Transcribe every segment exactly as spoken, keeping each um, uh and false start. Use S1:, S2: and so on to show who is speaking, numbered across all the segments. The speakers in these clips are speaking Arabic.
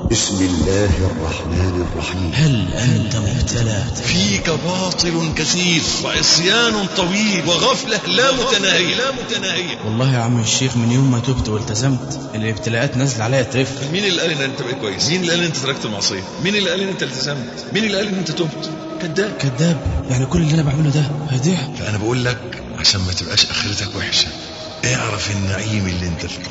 S1: بسم الله الرحمن الرحيم.
S2: هل أنت مبتلى؟
S3: فيك باطل كثير وعصيان طويل وغفلة لا متناهية لا متناهية.
S2: والله يا عم الشيخ من يوم ما تبت والتزمت الابتلاءات نزل عليا ترف.
S3: مين اللي قال ان انت بقيت كويس؟ مين اللي قال ان انت تركت المعصية؟ مين اللي قال ان انت التزمت؟ مين اللي قال ان انت تبت؟ كذاب
S2: كذاب. يعني كل اللي انا بعمله ده هيضيع؟
S3: فانا بقول لك عشان ما تبقاش اخرتك وحشة، اعرف النعيم اللي انت فيه.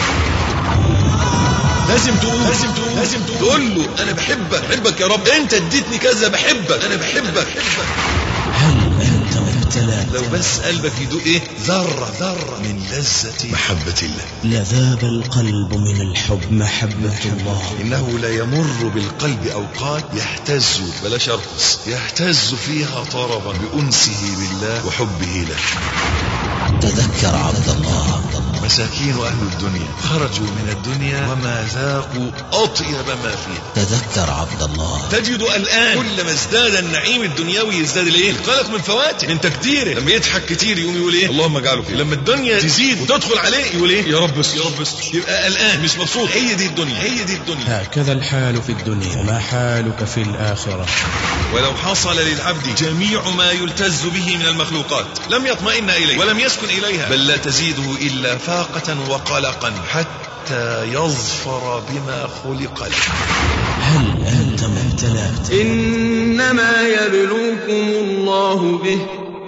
S3: لازم تقول لازم تقول لازم تقول, تقول له انا بحبك بحبك يا رب، انت اديتني كذا، بحبك انا بحبك.
S2: هل انت مبتلى؟
S3: لو بس قلبك يدوق ايه ذره ذره من لذة محبة الله
S2: لذاب القلب من الحب محبة الله.
S3: انه لا يمر بالقلب اوقات يهتز، بلاش ارقص، يهتز فيها طربا بانسه بالله وحبه له.
S2: تذكر عبد الله،
S3: مساكين أهل الدنيا خرجوا من الدنيا وما ذاقوا أطيب ما فيها.
S2: تذكر عبد الله.
S3: تجد الآن كلما ازداد النعيم الدنيوي يزداد الايه؟ القلق من فواته، من تكديره. لما يضحك كتير يقوم يقول ايه؟ اللهم اجعله خير. لما الدنيا تزيد وتدخل عليه يقول ايه؟ يا رب يا رب. يبقى الآن مش مبسوط. هي دي الدنيا، هي دي الدنيا.
S2: هكذا الحال في الدنيا، وما حالك في الآخرة.
S3: ولو حصل للعبد جميع ما يلتز به من المخلوقات لم يطمئن إليه ولم يسكن إليها، بل لا تزيده إلا فاقة وقلقا حتى يظفر بما خلق له.
S2: هل أنت مبتلى؟
S4: إنما يبلوكم الله به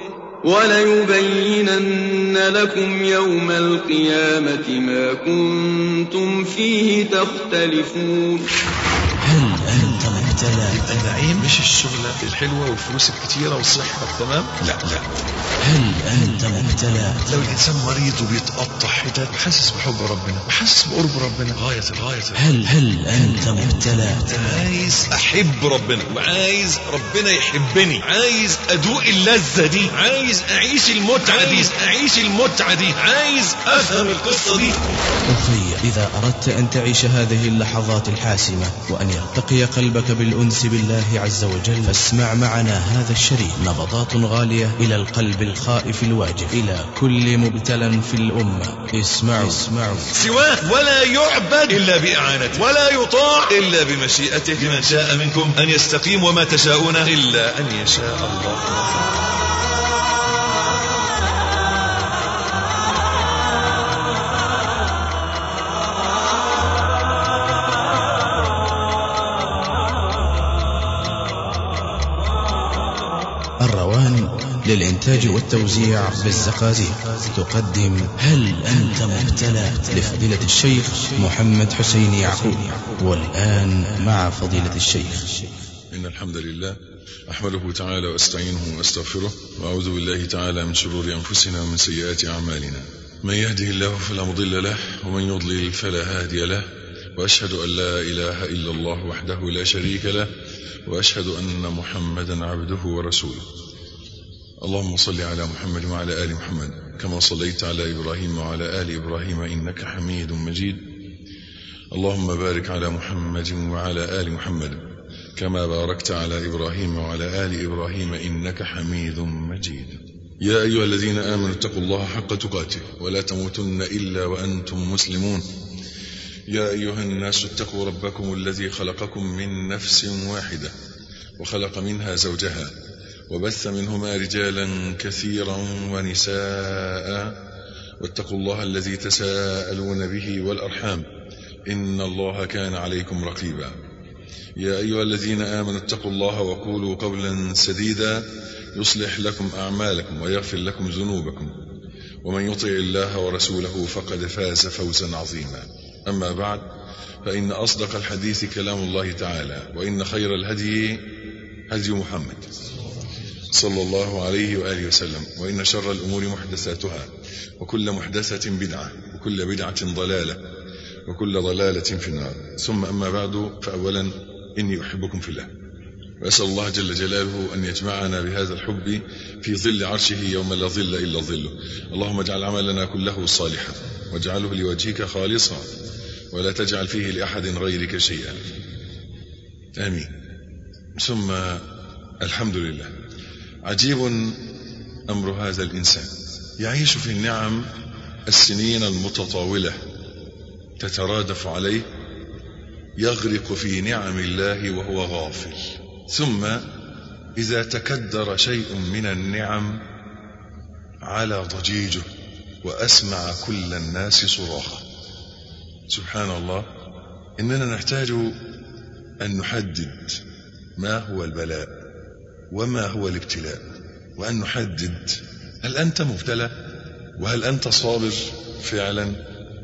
S4: وليبينن لكم يوم القيامة ما كنتم فيه تختلفون.
S2: هل أنت مبتلى؟
S3: النعيم مش الشغلة الحلوة والفلوس الكتيرة والصحة تمام، لا لا.
S2: هل أنت مبتلى؟
S3: لو الإنسان مريض وبيتقطع حتت وحاسس بحب ربنا وحاسس بقرب ربنا غاية الغاية.
S2: هل هل أنت مبتلى؟
S3: عايز أحب ربنا وعايز ربنا يحبني، عايز أدوق اللذة دي، عايز أعيش المتعة دي، أعيش المتعة دي، عايز أفهم القصة دي.
S2: أخي، إذا أردت أن تعيش هذه اللحظات الحاسمة وأن يرتقي قلبك بالأنس بالله عز وجل، فاسمع معنا هذا الشريط، نبضات غالية إلى القلب الخائف الواجب، إلى كل مبتلى في الأمة. اسمعوا اسمعوا.
S3: سواه ولا يعبد إلا بإعانته، ولا يطاع إلا بمشيئته، لمن شاء منكم أن يستقيم وما تشاءون إلا أن يشاء الله.
S2: الروان للإنتاج والتوزيع بالزقازيق تقدم هل أنت مبتلى لفضيلة الشيخ محمد حسين يعقوب. والآن مع فضيلة الشيخ.
S5: إن الحمد لله أحمده تعالى وأستعينه وأستغفره، وأعوذ بالله تعالى من شرور أنفسنا ومن سيئات أعمالنا. من يهده الله فلا مضل له ومن يضلل فلا هادي له، وأشهد أن لا إله إلا الله وحده لا شريك له، وأشهد أن محمدا عبده ورسوله. اللهم صل على محمد وعلى آل محمد كما صليت على إبراهيم وعلى آل إبراهيم إنك حميد مجيد. اللهم بارك على محمد وعلى آل محمد كما باركت على إبراهيم وعلى آل إبراهيم إنك حميد مجيد. يا أيها الذين آمنوا اتقوا الله حق تقاته ولا تموتن إلا وأنتم مسلمون. يا أيها الناس اتقوا ربكم الذي خلقكم من نفس واحدة وخلق منها زوجها وبث منهما رجالا كثيرا ونساء، واتقوا الله الذي تساءلون به والأرحام إن الله كان عليكم رقيبا. يا أيها الذين آمنوا اتقوا الله وقولوا قولا سديدا يصلح لكم أعمالكم ويغفر لكم ذنوبكم، ومن يطع الله ورسوله فقد فاز فوزا عظيما. أما بعد، فإن أصدق الحديث كلام الله تعالى، وإن خير الهدي هدي محمد صلى الله عليه وآله وسلم، وإن شر الأمور محدثاتها، وكل محدثة بدعة، وكل بدعة ضلالة، وكل ضلالة في النار. ثم أما بعد، فأولا إني أحبكم في الله، وأسأل الله جل جلاله أن يجمعنا بهذا الحب في ظل عرشه يوم لا ظل إلا ظله. اللهم اجعل عملنا كله صالحا واجعله لوجهك خالصا ولا تجعل فيه لأحد غيرك شيئا، آمين. ثم الحمد لله. عجيب أمر هذا الإنسان، يعيش في النعم السنين المتطاولة تترادف عليه يغرق في نعم الله وهو غافل. ثم إذا تكدر شيء من النعم على ضجيجه وأسمع كل الناس صراخه. سبحان الله، إننا نحتاج أن نحدد ما هو البلاء وما هو الابتلاء، وأن نحدد هل أنت مبتلى وهل أنت صابر فعلا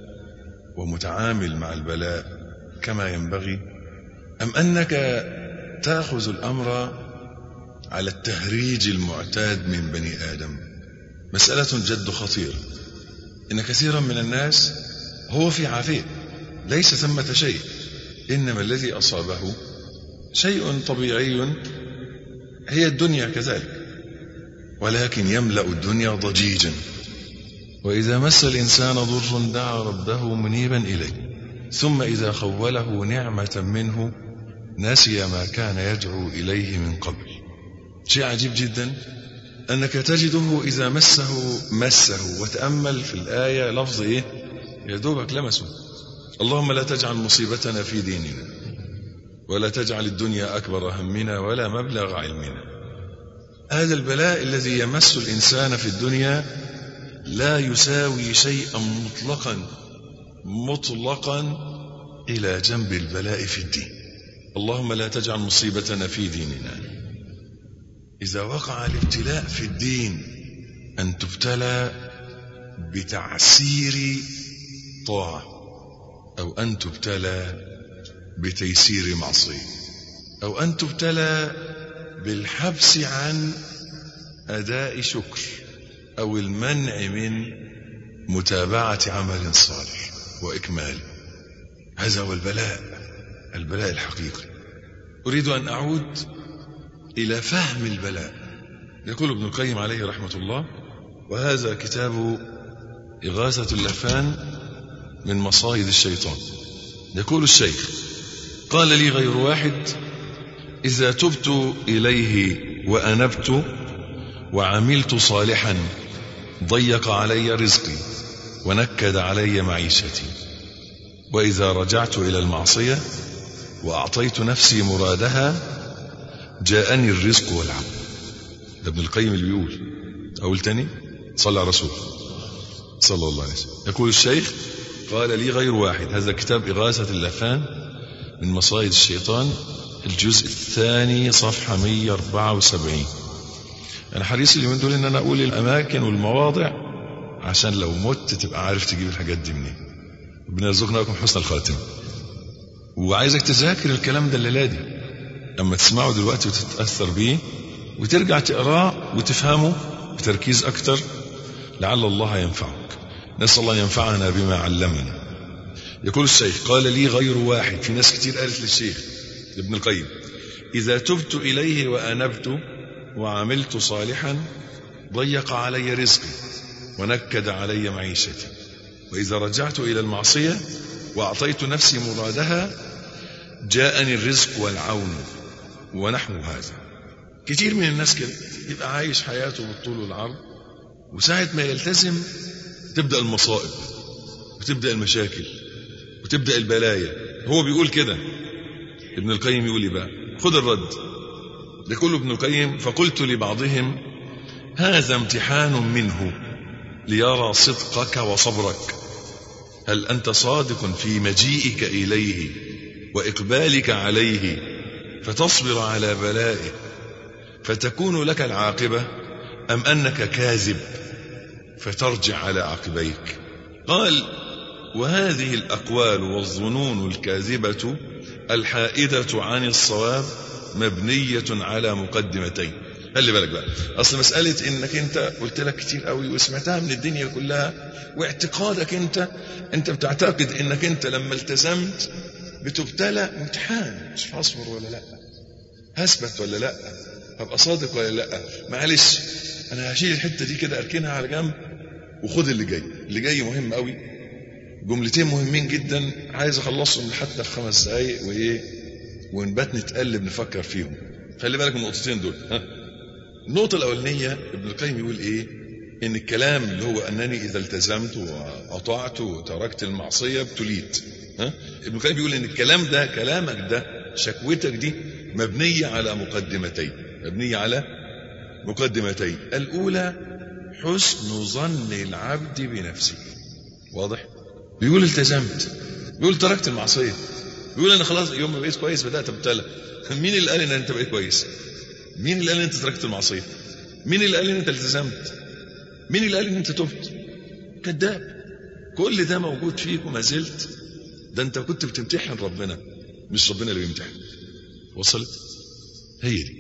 S5: ومتعامل مع البلاء كما ينبغي، أم أنك تأخذ الأمر على التهريج المعتاد من بني آدم. مسألة جد خطيرة، إن كثيرا من الناس هو في عافية ليس ثمة شيء، إنما الذي أصابه شيء طبيعي هي الدنيا كذلك، ولكن يملأ الدنيا ضجيجا. وإذا مس الإنسان ضر دعا ربه منيبا إليه، ثم إذا خوله نعمة منه نسي ما كان يدعو إليه من قبل. شيء عجيب جدا أنك تجده إذا مسه مسه وتأمل في الآية لفظ إيه؟ يدوبك لمسه. اللهم لا تجعل مصيبتنا في ديننا ولا تجعل الدنيا أكبر همنا ولا مبلغ علمنا. هذا البلاء الذي يمس الإنسان في الدنيا لا يساوي شيئا مطلقا مطلقا إلى جنب البلاء في الدين. اللهم لا تجعل مصيبتنا في ديننا. إذا وقع الابتلاء في الدين أن تبتلى بتعسير طاعة، أو أن تبتلى بتيسير معصية، أو أن تبتلى بالحبس عن أداء شكر، أو المنع من متابعة عمل صالح وإكماله. هذا هو البلاء، البلاء الحقيقي. أريد أن أعود إلى فهم البلاء. يقول ابن القيم عليه رحمة الله، وهذا كتاب إغاثة اللهفان من مصائد الشيطان. يقول الشيخ: قال لي غير واحد: إذا تبت إليه وأنبت وعملت صالحا ضيق علي رزقي ونكد علي معيشتي، وإذا رجعت إلى المعصية وأعطيت نفسي مرادها جاءني الرزق والعون. ده ابن القيم اللي بيقول. أقول تاني: صلى على رسول صلى الله عليه وسلم. يقول الشيخ: قال لي غير واحد. هذا كتاب إغاثة اللهفان من مصائد الشيطان، الجزء الثاني صفحة مئة وأربعة وسبعين. أنا حريص اليومين دول إن أنا أقول الأماكن والمواضع عشان لو مت تبقى عارف تجيب الحاجات دي منين. ربنا يرزقنا لكم حسن الخاتمة. وعايزك تذاكر الكلام ده الليلة دي، لما تسمعه دلوقتي وتتأثر بيه وترجع تقراه وتفهمه بتركيز أكتر، لعل الله ينفعك. نسأل الله ينفعنا بما علمنا. يقول الشيخ: قال لي غير واحد. في ناس كتير قالت للشيخ ابن القيم: إذا تبت إليه وأنبت وعملت صالحا ضيق علي رزقي ونكد علي معيشتي، وإذا رجعت إلى المعصية وأعطيت نفسي مرادها جاءني الرزق والعون، ونحو هذا. كتير من الناس كده يبقى عايش حياته بالطول والعرض، وساعة ما يلتزم تبدأ المصائب وتبدأ المشاكل وتبدأ البلايا. هو بيقول كده. ابن القيم يقول لي بقى: خذ الرد. يقول ابن القيم: فقلت لبعضهم: هذا امتحان منه ليرى صدقك وصبرك، هل أنت صادق في مجيئك إليه وإقبالك عليه فتصبر على بلائه فتكون لك العاقبة، أم أنك كاذب فترجع على عقبيك؟ قال: وهذه الأقوال والظنون الكاذبة الحائدة عن الصواب مبنية على مقدمتين. خلي بالك بقى، أصل مسألة إنك أنت قلت لك كتير قوي وسمعتها من الدنيا كلها، واعتقادك أنت أنت بتعتقد إنك أنت لما التزمت بتبتلى امتحان، مش هصبر ولا لا، هثبت ولا لا، هبقى صادق ولا لا. معلش أنا هشيل الحتة دي كده أركنها على جنب وخد اللي جاي. اللي جاي مهم قوي، جملتين مهمين جدا عايز أخلصهم حتى في خمس دقايق وإيه ونبات نتقلب نفكر فيهم. خلي بالك من النقطتين دول. ها؟ النقطة الأولانية ابن القيم يقول إيه؟ ان الكلام اللي هو انني اذا التزمت واطعت وتركت المعصيه ابتليت. ها ابن القيم بيقول ان الكلام ده، كلامك ده، شكوتك دي مبنيه على مقدمتين، مبنيه على مقدمتين. الاولى حسن ظن العبد بنفسه. واضح؟ بيقول التزمت، بيقول تركت المعصيه، بيقول انا خلاص يوم ما بقيت كويس بدات ابتلى. مين اللي قال ان انت بقيت كويس؟ مين اللي قال ان انت تركت المعصيه؟ مين اللي قال ان انت التزمت؟ مين اللي قال ان انت تبت؟ كذاب. كل ده موجود فيك وما زلت. ده انت كنت بتمتحن ربنا، مش ربنا اللي بيمتحن. وصلت؟ هي دي.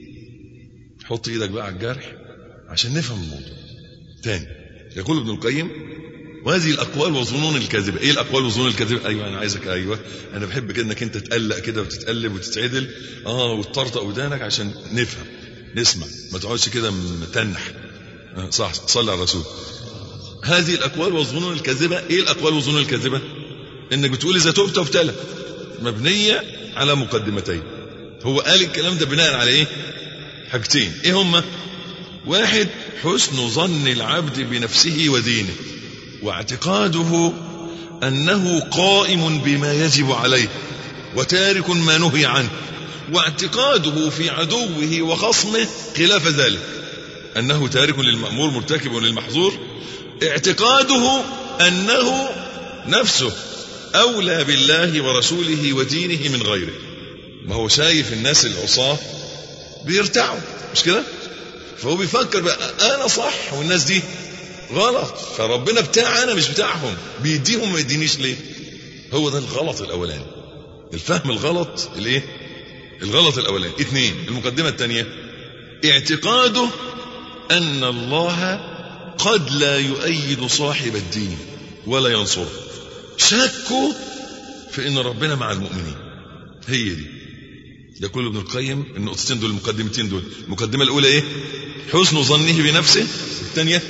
S5: حط ايدك بقى على الجرح عشان نفهم الموضوع. تاني يقول ابن القيم: وهذه الاقوال والظنون الكاذبه. ايه الاقوال والظنون الكاذبه؟ ايوه انا عايزك، ايوه انا بحب كده انك انت تقلق كده وتتقلب وتتعدل اه وتطرطق ودانك عشان نفهم نسمع، ما تقعدش كده متنح. آه صح، صلي على الرسول. هذه الاقوال والظنون الكاذبه. ايه الاقوال والظنون الكاذبه؟ انك بتقول اذا تبت وابتلى، مبنيه على مقدمتين. هو قال الكلام ده بناء على ايه؟ حاجتين. ايه هما؟ واحد، حسن ظن العبد بنفسه ودينه، واعتقاده انه قائم بما يجب عليه وتارك ما نهي عنه، واعتقاده في عدوه وخصمه خلاف ذلك، انه تارك للمأمور مرتكب للمحظور. اعتقاده انه نفسه اولى بالله ورسوله ودينه من غيره. ما هو شايف الناس العصاة بيرتعوا، مش كده؟ فهو بيفكر بقى انا صح والناس دي غلط، فربنا بتاع انا مش بتاعهم، بيديهم ما يدينيش ليه؟ هو ده الغلط الاولاني، الفهم الغلط. الايه؟ الغلط الاولاني. اثنين، المقدمه الثانيه، اعتقاده ان الله قد لا يؤيد صاحب الدين ولا ينصره. شكوا في ان ربنا مع المؤمنين. هي دي. يقول ابن القيم النقطتين دول، المقدمتين دول. المقدمه الاولى ايه؟ حسن ظنه بنفسه. الثانيه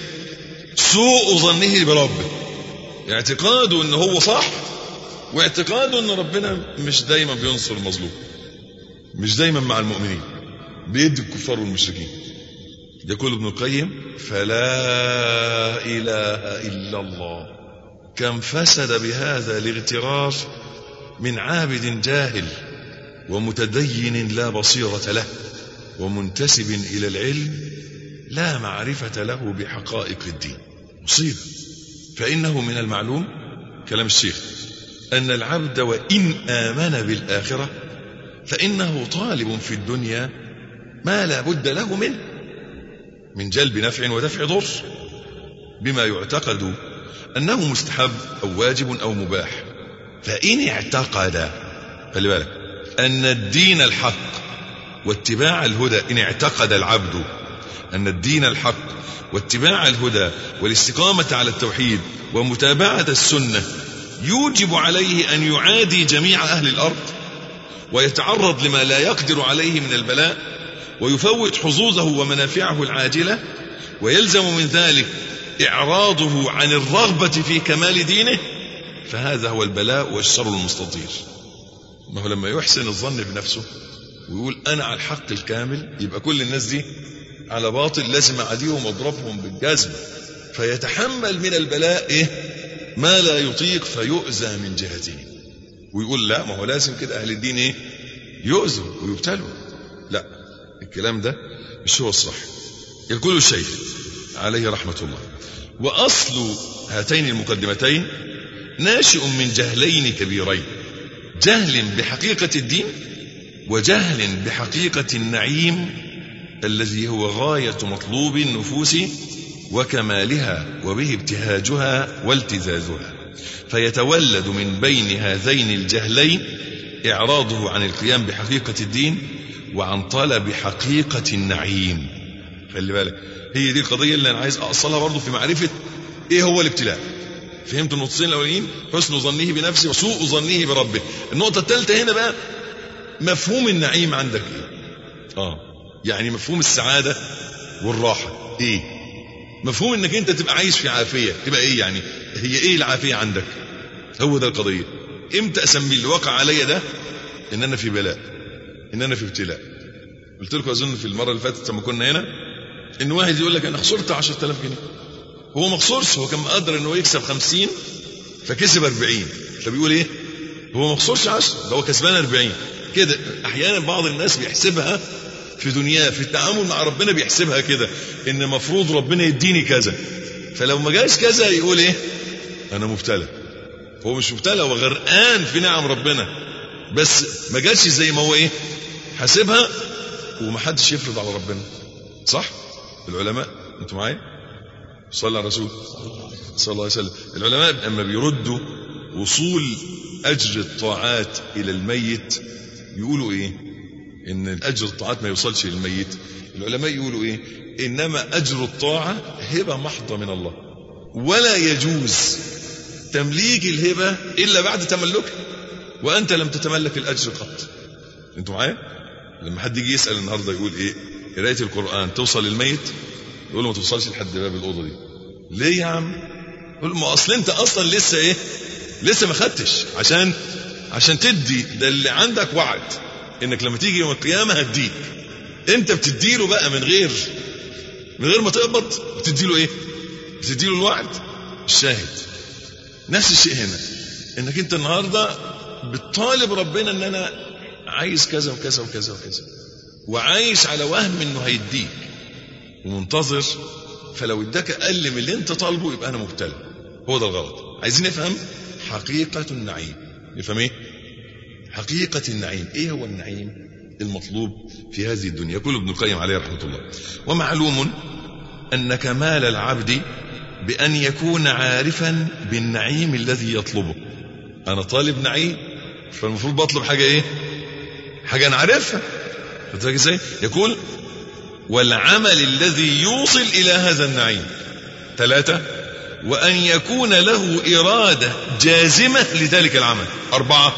S5: سوء ظنه بربه. اعتقاده ان هو صح، واعتقاده ان ربنا مش دايما بينصر المظلوم، مش دايما مع المؤمنين، بيدي الكفار والمشركين. يقول ابن القيم: فلا اله الا الله. كم فسد بهذا الاغترار من عابد جاهل ومتدين لا بصيرة له ومنتسب إلى العلم لا معرفة له بحقائق الدين. مصيبة. فإنه من المعلوم، كلام الشيخ، أن العبد وإن آمن بالآخرة فإنه طالب في الدنيا ما لا بد له منه من جلب نفع ودفع ضر، بما يعتقد أنه مستحب أو واجب أو مباح. فإن اعتقد، خلي بالك، أن الدين الحق واتباع الهدى، إن اعتقد العبد أن الدين الحق واتباع الهدى والاستقامة على التوحيد ومتابعة السنة يوجب عليه أن يعادي جميع أهل الأرض ويتعرض لما لا يقدر عليه من البلاء ويفوت حظوظه ومنافعه العاجلة، ويلزم من ذلك إعراضه عن الرغبة في كمال دينه، فهذا هو البلاء والشر المستطير. ما هو لما يحسن الظن بنفسه ويقول أنا على الحق الكامل، يبقى كل الناس دي على باطل، لازم أعديهم واضربهم بالجزمة، فيتحمل من البلاء إيه؟ ما لا يطيق فيؤذى من جهته، ويقول لا، ما هو لازم كده أهل الدين إيه؟ يؤذوا ويبتلوا. لا، الكلام ده مش هو الصح. يقول الشيخ عليه رحمة الله: وأصل هاتين المقدمتين ناشئ من جهلين كبيرين، جهل بحقيقة الدين وجهل بحقيقة النعيم الذي هو غاية مطلوب النفوس وكمالها وبه ابتهاجها والتزازها، فيتولد من بين هذين الجهلين إعراضه عن القيام بحقيقة الدين وعن طلب حقيقة النعيم. خلي بالك، هي دي القضية اللي أنا عايز أصلها برضو في معرفة إيه هو الابتلاء. فهمت النقطتين الأولين؟ حسن ظنه بنفسه وسوء ظنه بربه. النقطة الثالثة هنا بقى مفهوم النعيم عندك إيه؟ آه يعني مفهوم السعادة والراحة إيه؟ مفهوم إنك أنت تبقى عايش في عافية تبقى إيه يعني؟ هي إيه العافية عندك؟ هو ده القضية. إمتى أسمي اللي وقع عليا ده إن أنا في بلاء، إن أنا في ابتلاء؟ قلت لكم أظن في المرة اللي فاتت لما كنا هنا إن واحد يقول لك أنا خسرت عشرة آلاف جنيه،
S3: هو مقصورش، هو كان مقدر انه يكسب خمسين فكسب أربعين، فبيقول ايه؟ هو مقصورش عشرة، ده هو كسبان أربعين كده. احيانا بعض الناس بيحسبها في دنياه، في التعامل مع ربنا بيحسبها كده، ان مفروض ربنا يديني كذا، فلو ما جاش كذا يقول ايه؟ انا مبتلى. هو مش مبتلى، هو غرقان في نعم ربنا، بس ما جاتش زي ما هو ايه حاسبها. ومحدش يفرض على ربنا، صح؟ العلماء انتوا معايا؟ صلى على الرسول صلى الله عليه وسلم. العلماء اما بيردوا وصول اجر الطاعات الى الميت يقولوا ايه؟ ان اجر الطاعات ما يوصلش للميت. العلماء يقولوا ايه؟ انما اجر الطاعه هبه محضه من الله، ولا يجوز تمليك الهبه الا بعد تملكها، وانت لم تتملك الاجر قط. انتوا معايا؟ لما حد يجي يسال النهارده يقول ايه؟ قرايه القران توصل للميت؟ يقول له ما توصلش لحد باب الاوضه دي. ليه يا عم؟ يقول ما اصل انت اصلا لسه ايه؟ لسه ما خدتش، عشان عشان تدي ده اللي عندك وعد انك لما تيجي يوم القيامه هتديك. انت بتديله بقى من غير من غير ما تقبض، بتديله ايه؟ بتديله الوعد. الشاهد نفس الشيء هنا، انك انت النهارده بتطالب ربنا ان انا عايز كذا وكذا وكذا وكذا، وعايش على وهم انه هيديك ومنتظر، فلو اداك اقل من اللي انت طالبه يبقى انا مبتلى. هو ده الغلط. عايزين نفهم حقيقه النعيم. نفهم ايه حقيقه النعيم؟ ايه هو النعيم المطلوب في هذه الدنيا؟ يقول ابن القيم عليه رحمه الله: ومعلوم ان كمال العبد بان يكون عارفا بالنعيم الذي يطلبه. انا طالب نعيم، فالمفروض بطلب حاجه ايه؟ حاجه انا عارفها. فتلاقي ازاي؟ يقول: والعمل الذي يوصل الى هذا النعيم. ثلاثة: وان يكون له اراده جازمه لذلك العمل. أربعة: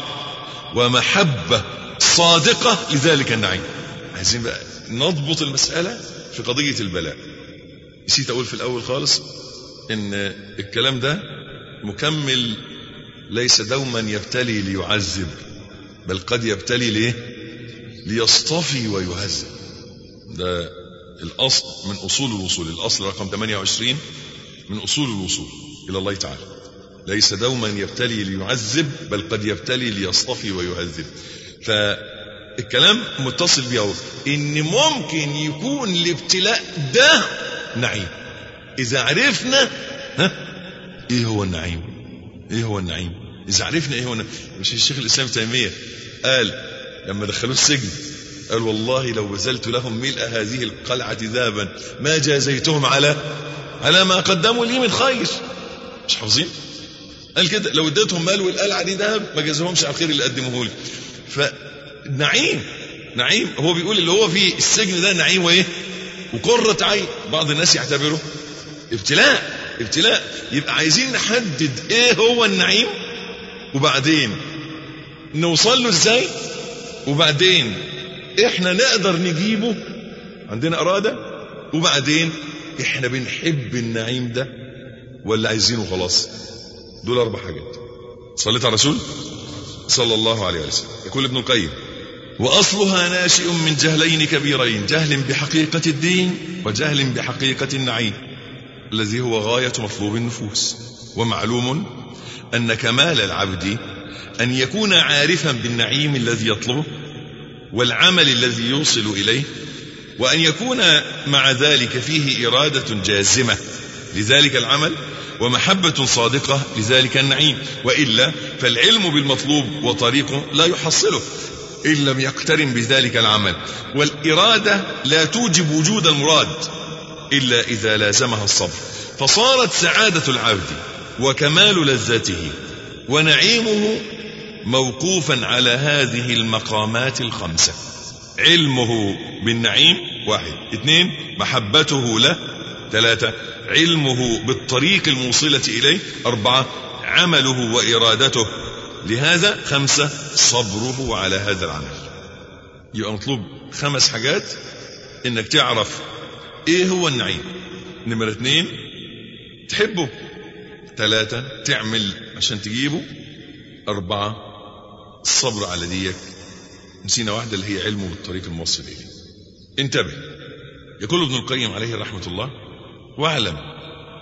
S3: ومحبه صادقه لذلك النعيم. عايزين بقى نضبط المساله في قضيه البلاء. نسيت اقول في الاول خالص ان الكلام ده مكمل، ليس دوما يبتلي ليعذب، بل قد يبتلي ليه؟ ليصطفي ويهذب. ده الاصل من اصول الوصول. الاصل رقم ثمانية وعشرين من اصول الوصول الى الله تعالى. ليس دوما يبتلي ليعذب، بل قد يبتلي ليصطفي ويهذب. فالكلام متصل بيه ان ممكن يكون الابتلاء ده نعيم اذا عرفنا ها ايه هو النعيم. ايه هو النعيم اذا عرفنا ايه هو النعيم. مش الشيخ الاسلام تيميه قال لما دخلوه السجن، قال: والله لو بذلت لهم ملء هذه القلعه ذهبا ما جازيتهم على على ما قدموا لي من خير. مش حافظين؟ قال كده: لو اديتهم مال والقلعه دي ذهب ما جازوهمش على الخير اللي قدموه لي. فنعيم نعيم هو بيقول اللي هو في السجن ده نعيم وايه؟ وقرة عين. بعض الناس يعتبره ابتلاء. ابتلاء يبقى عايزين نحدد ايه هو النعيم، وبعدين نوصل له ازاي، وبعدين احنا نقدر نجيبه، عندنا اراده، وبعدين احنا بنحب النعيم ده ولا عايزينه خلاص. دول اربع حاجات. صليت على الرسول صلى الله عليه وسلم. يقول ابن القيم: واصلها ناشئ من جهلين كبيرين: جهل بحقيقه الدين، وجهل بحقيقه النعيم الذي هو غايه مطلوب النفوس. ومعلوم ان كمال العبد ان يكون عارفا بالنعيم الذي يطلبه والعمل الذي يوصل اليه، وان يكون مع ذلك فيه اراده جازمه لذلك العمل ومحبه صادقه لذلك النعيم، والا فالعلم بالمطلوب وطريقه لا يحصله ان لم يقترن بذلك العمل، والاراده لا توجب وجود المراد الا اذا لازمها الصبر. فصارت سعاده العبد وكمال لذته ونعيمه موقوفا على هذه المقامات الخمسة: علمه بالنعيم، واحد. اثنين: محبته له. ثلاثة: علمه بالطريق الموصلة إليه. أربعة: عمله وإرادته لهذا. خمسة: صبره على هذا العمل. يبقى مطلوب خمس حاجات انك تعرف ايه هو النعيم. نمرة اثنين: تحبه. ثلاثة: تعمل عشان تجيبه. أربعة: الصبر على ديك. نسينا واحدة اللي هي علمه بالطريق الموصل إليه. انتبه. يقول ابن القيم عليه رحمة الله: واعلم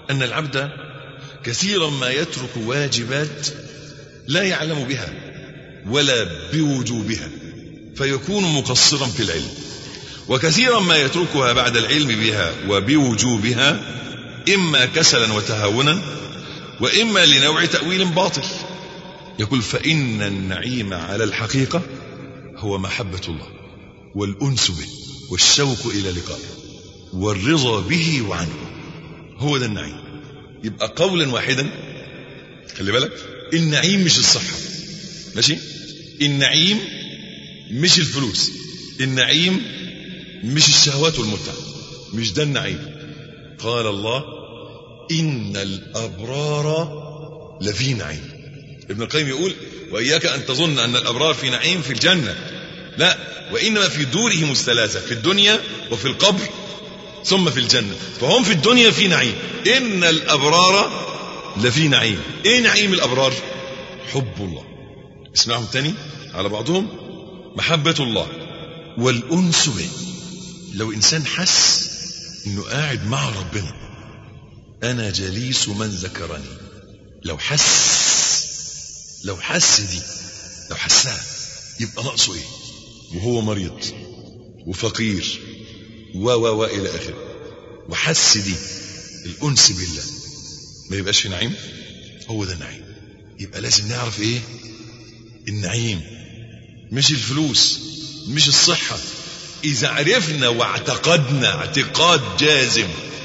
S3: أن العبد كثيرا ما يترك واجبات لا يعلم بها ولا بوجوبها فيكون مقصرا في العلم، وكثيرا ما يتركها بعد العلم بها وبوجوبها إما كسلا وتهاونا وإما لنوع تأويل باطل. يقول فإن النعيم على الحقيقة هو محبة الله والأنس به والشوق إلى لقائه والرضا به وعنه، هو ده النعيم. يبقى قولا واحدا خلي بالك، النعيم مش الصحة، ماشي؟ النعيم مش الفلوس، النعيم مش الشهوات والمتعة، مش ده النعيم. قال الله إن الأبرار لفي نعيم. ابن القيم يقول وإياك أن تظن أن الأبرار في نعيم في الجنة، لا، وإنما في دورهم الثلاثة، في الدنيا وفي القبر ثم في الجنة. فهم في الدنيا في نعيم. إن الأبرار لفي نعيم. إيه نعيم الأبرار؟ حب الله. اسمعهم تاني على بعضهم، محبة الله والأنس به. لو إنسان حس إنه قاعد مع ربنا، أنا جليس من ذكرني، لو حس لو حس دي لو حسها يبقى ناقصه إيه؟ وهو مريض وفقير و و و إلى آخره، وحس دي الأنس بالله، ما يبقاش في نعيم؟ هو ده النعيم. يبقى لازم نعرف إيه النعيم، مش الفلوس مش الصحة. إذا عرفنا واعتقدنا اعتقاد جازم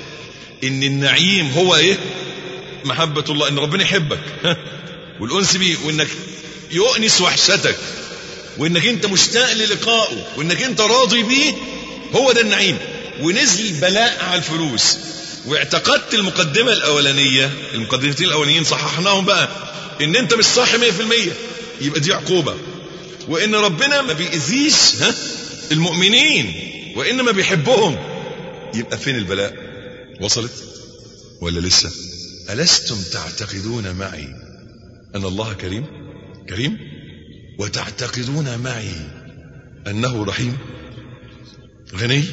S3: إن النعيم هو إيه؟ محبة الله، إن ربنا يحبك والأنس بيه، وإنك يؤنس وحشتك، وإنك أنت مشتاق للقائه، وإنك أنت راضي بيه، هو ده النعيم. ونزل بلاء على الفلوس، واعتقدت المقدمة الأولانية، المقدمتين الأولانيين صححناهم بقى، إن أنت مش صح مية في المية، يبقى دي عقوبة. وإن ربنا ما بيأذيش ها المؤمنين وإنما بيحبهم، يبقى فين البلاء؟ وصلت ولا لسه؟ ألستم تعتقدون معي أن الله كريم كريم وتعتقدون معي أنه رحيم غني؟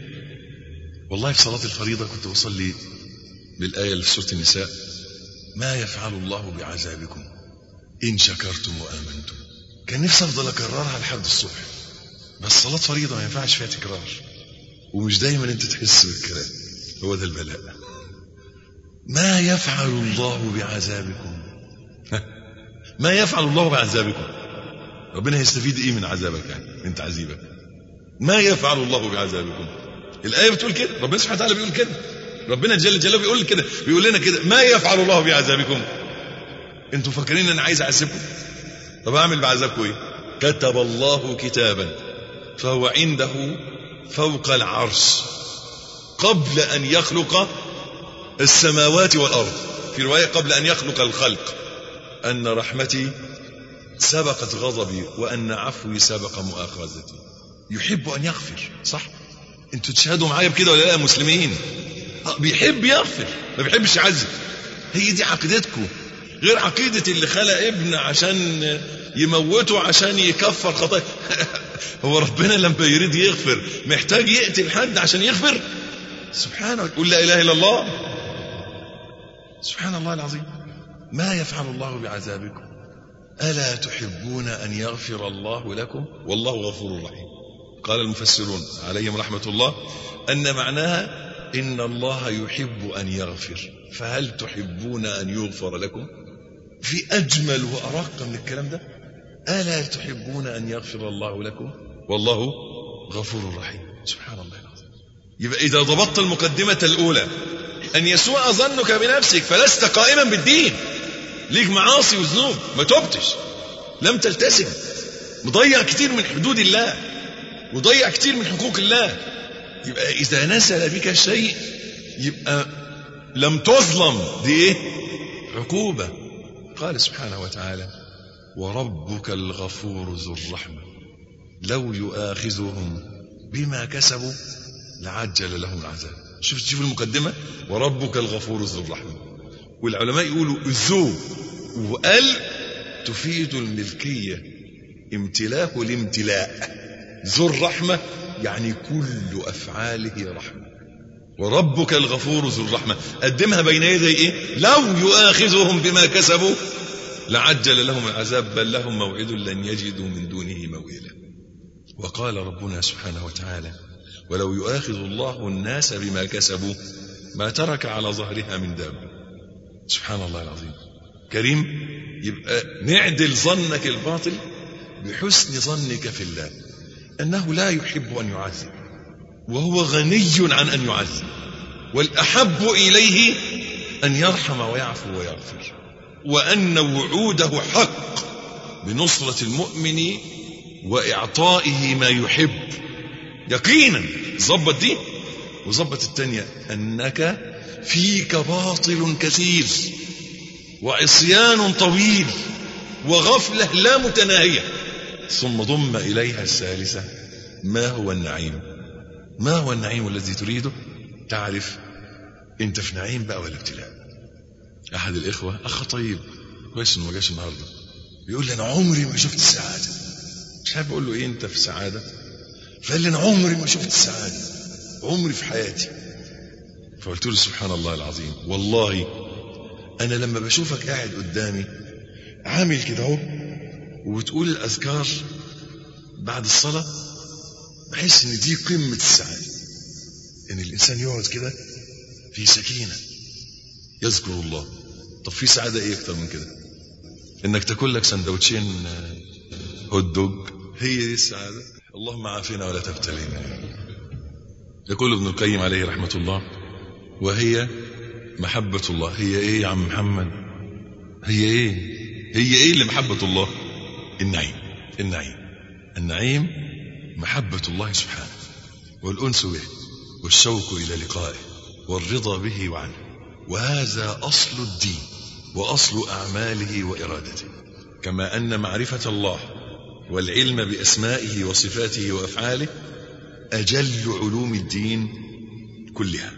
S3: والله في صلاة الفريضة كنت بصلي بالآية اللي في سورة النساء، ما يفعل الله بعذابكم إن شكرتم وآمنتم. كان نفسي أفضل أكررها لحد الصبح، بس صلاة فريضة ما ينفعش فيها تكرار، ومش دايما أنت تحس بالكلام. هو ده البلاء. ما يفعل الله بعذابكم ما يفعل الله بعذابكم. ربنا يستفيد إيه من عذابك يعني من تعذيبك؟ ما يفعل الله بعذابكم. الآية بتقول كده، ربنا سبحانه وتعالى بيقول كده، ربنا جل جلاله بيقول كده، بيقول لنا كده ما يفعل الله بعذابكم. انتوا فاكرين ان انا عايز اعذبكم؟ طب اعمل بعذابكم ايه؟ كتب الله كتابا فهو عنده فوق العرش قبل ان يخلق السماوات والارض، في رواية قبل ان يخلق الخلق، ان رحمتي سبقت غضبي وان عفوي سبق مؤاخذتي. يحب ان يغفر، صح؟ انتوا تشهدوا معايا بكده ولا لا مسلمين؟ بيحب يغفر، ما بيحبش يعذب. هي دي عقيدتكم، غير عقيدة اللي خلق ابن عشان يموته عشان يكفر خطايا. هو ربنا لما يريد يغفر محتاج يقتل حد عشان يغفر؟ سبحانه. قل لا إله إلا الله. سبحان الله العظيم. ما يفعل الله بعذابكم ألا تحبون أن يغفر الله لكم والله غفور رحيم. قال المفسرون عليهم رحمة الله أن معناها إن الله يحب أن يغفر، فهل تحبون أن يغفر لكم؟ في أجمل وأرق من الكلام ده، ألا تحبون أن يغفر الله لكم والله غفور رحيم. سبحان الله العظيم. يبقى إذا ضبطت المقدمة الأولى أن يسوء ظنك بنفسك فلست قائما بالدين، ليك معاصي وذنوب ما تبتش، لم تلتزم، مضيع كتير من حدود الله وضيع كتير من حقوق الله. يبقى إذا نزل بك شيء يبقى لم تظلم، دي إيه؟ عقوبة. قال سبحانه وتعالى وربك الغفور ذو الرحمة لو يؤاخذهم بما كسبوا لعجل لهم العذاب. شوف شوف المقدمة، وربك الغفور ذو الرحمة. والعلماء يقولوا ذو وقال تفيد الملكية، امتلاك الامتلاء. ذو الرحمة يعني كل أفعاله رحمة، وربك الغفور ذو الرحمة. قدمها بين يدي إيه؟ لو يؤاخذهم بما كسبوا لعجل لهم العذاب بل لهم موعد لن يجدوا من دونه موئلا. وقال ربنا سبحانه وتعالى ولو يؤاخذ الله الناس بما كسبوا ما ترك على ظهرها من دابة. سبحان الله العظيم كريم. يبقى نعدل ظنك الباطل بحسن ظنك في الله أنه لا يحب أن يعذب وهو غني عن أن يعذب، والأحب إليه أن يرحم ويعفو ويغفر، وأن وعوده حق بنصرة المؤمن وإعطائه ما يحب يقينا. ظبط دي وظبط التانية، أنك فيك باطل كثير وعصيان طويل وغفلة لا متناهية. ثم ضم إليها الثالثة ما هو النعيم. ما هو النعيم الذي تريده؟ تعرف انت في نعيم بقى ولا ابتلاء. أحد الإخوة أخ طيب كويس إنه ما جاش النهارده بيقول لي أنا عمري ما شفت السعادة. مش عارف أقول له إيه أنت في سعادة؟ فقال لي أنا عمري ما شفت السعادة، عمري في حياتي. فقلت له سبحان الله العظيم والله أنا لما بشوفك قاعد قدامي عامل كده اهو وبتقول الأذكار بعد الصلاة بحس إن دي قمة السعادة، إن الإنسان يقعد كده في سكينة يذكر الله. طب في سعادة إيه أكتر من كده؟ إنك تاكل لك سندوتشين هوت دوج، هي دي السعادة. اللهم عافنا ولا تبتلينا. يقول ابن القيم عليه رحمة الله وهي محبة الله. هي إيه يا عم محمد؟ هي إيه؟ هي إيه اللي محبة الله؟ النعيم. النعيم النعيم محبة الله سبحانه والأنس به والشوق إلى لقائه والرضا به وعنه، وهذا أصل الدين وأصل أعماله وإرادته. كما أن معرفة الله والعلم بأسمائه وصفاته وأفعاله أجل علوم الدين كلها،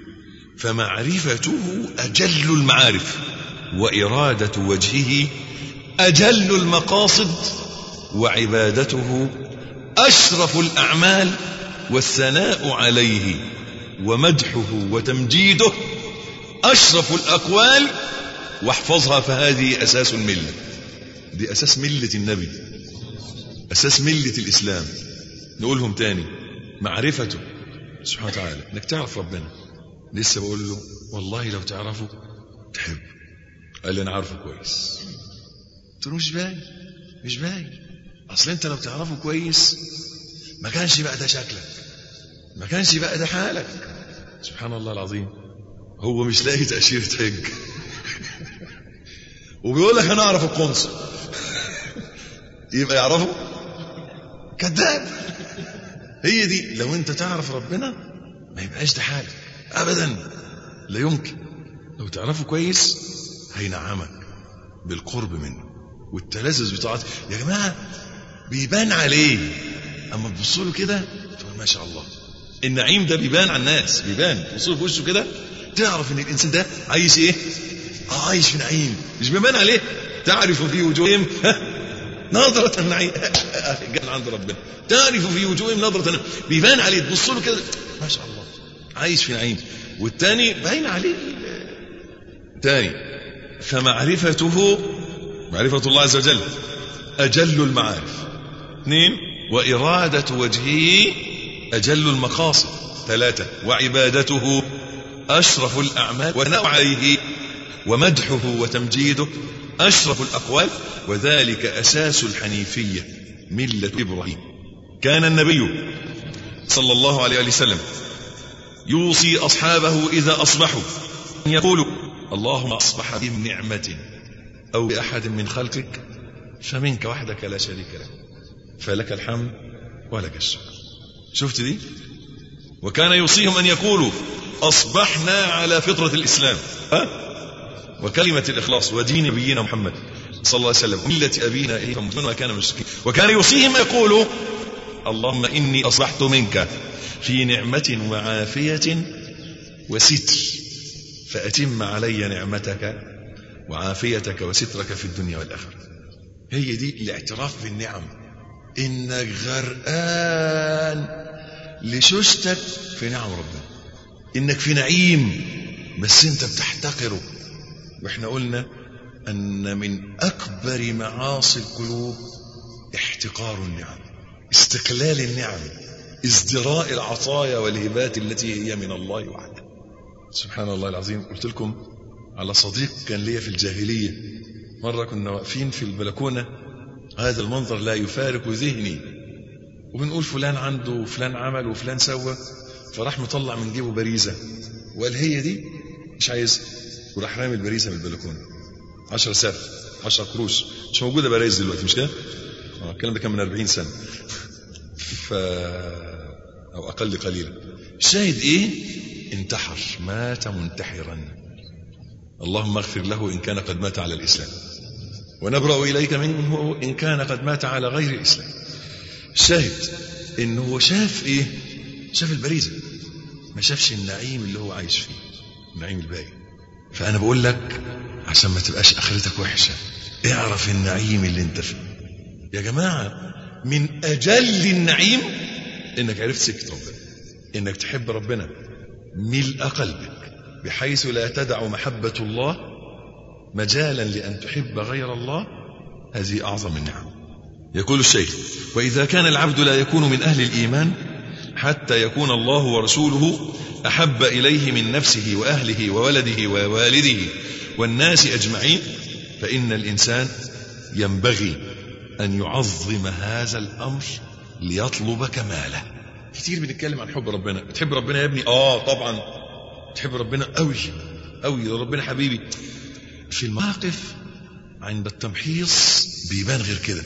S3: فمعرفته أجل المعارف، وإرادة وجهه أجل المقاصد، وعبادته أشرف الأعمال، والثناء عليه ومدحه وتمجيده أشرف الأقوال. واحفظها فهذه أساس الملة. دي أساس ملة النبي، أساس ملة الإسلام. نقولهم تاني: معرفته سبحانه وتعالى، انك تعرف ربنا. لسه بقول له والله لو تعرفه تحب. قال لي انا عارفه كويس. قلت له مش باين مش باين اصل انت لو تعرفه كويس ما كانش بقى ده شكلك، ما كانش بقى ده حالك. سبحان الله العظيم. هو مش لاقي تأشيرة حج وبيقول لك انا اعرف القنصل يبقى يعرفه؟ كذاب. هي دي، لو انت تعرف ربنا ما يبقاش ده حالك ابدا، لا يمكن. لو تعرفه كويس هينعمك بالقرب منه والتلذذ بطاعته. يا جماعه بيبان عليه اما تبصوا له كده تقول ما شاء الله. النعيم ده بيبان على الناس، بيبان تبص له في وشه كده تعرف ان الانسان ده عايش ايه؟ اه عايش في نعيم. مش بيبان عليه؟ تعرف في وجوههم نظرة النعيم جاء عند ربنا، تعرف في وجوههم نظرة النعيم. بيبان عليه، تبص له كده ما شاء الله عايش في نعيم. والتاني باين عليه تاني. فمعرفته معرفة الله عز وجل أجل المعارف. اثنين، وإرادة وجهه أجل المقاصد. ثلاثة، وعبادته أشرف الأعمال، والثناء عليه ومدحه وتمجيده أشرف الأقوال، وذلك أساس الحنيفية ملة إبراهيم. كان النبي صلى الله عليه وسلم يوصي أصحابه إذا أصبحوا يقول: اللهم أصبح بهم نعمة أو بأحد من خلقك فمنك وحدك لا شريك لك، فلك الحمد ولك الشكر. شفت دي؟ وكان يوصيهم أن يقولوا: أصبحنا على فطرة الإسلام ها؟ وكلمة الإخلاص ودين نبينا محمد صلى الله عليه وسلم ملة أبينا إبراهيم وما كان مشركين. وكان يوصيهم يقولوا: اللهم إني أصبحت منك في نعمة وعافية وستر، فأتم علي نعمتك وعافيتك وسترك في الدنيا والآخرة. هي دي الاعتراف بالنعم، إنك غرقان لشوشتك في نعم ربنا. انك في نعيم بس انت بتحتقره. واحنا قلنا ان من اكبر معاصي القلوب احتقار النعم، استقلال النعم، ازدراء العطايا والهبات التي هي من الله وحده. سبحان الله العظيم. قلت لكم على صديق كان ليا في الجاهلية، مرة كنا واقفين في البلكونة، هذا المنظر لا يفارق ذهني، وبنقول فلان عنده وفلان عمل وفلان سوى، فراح مطلع من جيبه بريزة وقال هي دي مش عايز، وراح رامي البريزة من البلكونة. عشر ساف عشر قروش، مش موجودة برايز دلوقتي مش كده؟ اه الكلام ده كان من أربعين سنة ف أو أقل قليلا. الشاهد إيه؟ انتحر، مات منتحرا. اللهم اغفر له إن كان قد مات على الإسلام، ونبرأ إليك منه إن كان قد مات على غير الإسلام. الشاهد إنه شاف إيه؟ شاف البريزة، ما شافش النعيم اللي هو عايش فيه، النعيم الباقي. فأنا بقول لك عشان ما تبقاش آخرتك وحشة، اعرف النعيم اللي انت فيه يا جماعة. من أجل النعيم إنك عرفت سكة ربنا، إنك تحب ربنا ملء قلبك بحيث لا تدع محبة الله مجالا لأن تحب غير الله. هذه أعظم النعم. يقول الشيخ: وإذا كان العبد لا يكون من أهل الإيمان حتى يكون الله ورسوله أحب إليه من نفسه وأهله وولده ووالده والناس أجمعين، فإن الإنسان ينبغي أن يعظم هذا الأمر ليطلب كماله. كتير بنتكلم عن حب ربنا. بتحب ربنا يا ابني؟ آه طبعا تحب ربنا قوي قوي، ربنا حبيبي. في المواقف عند التمحيص بيبان غير كده،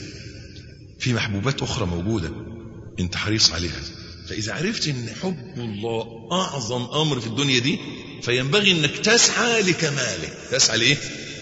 S3: في محبوبات أخرى موجودة انت حريص عليها. فإذا عرفت ان حب الله أعظم أمر في الدنيا دي، فينبغي انك تسعى لكماله. تسعى لإيه؟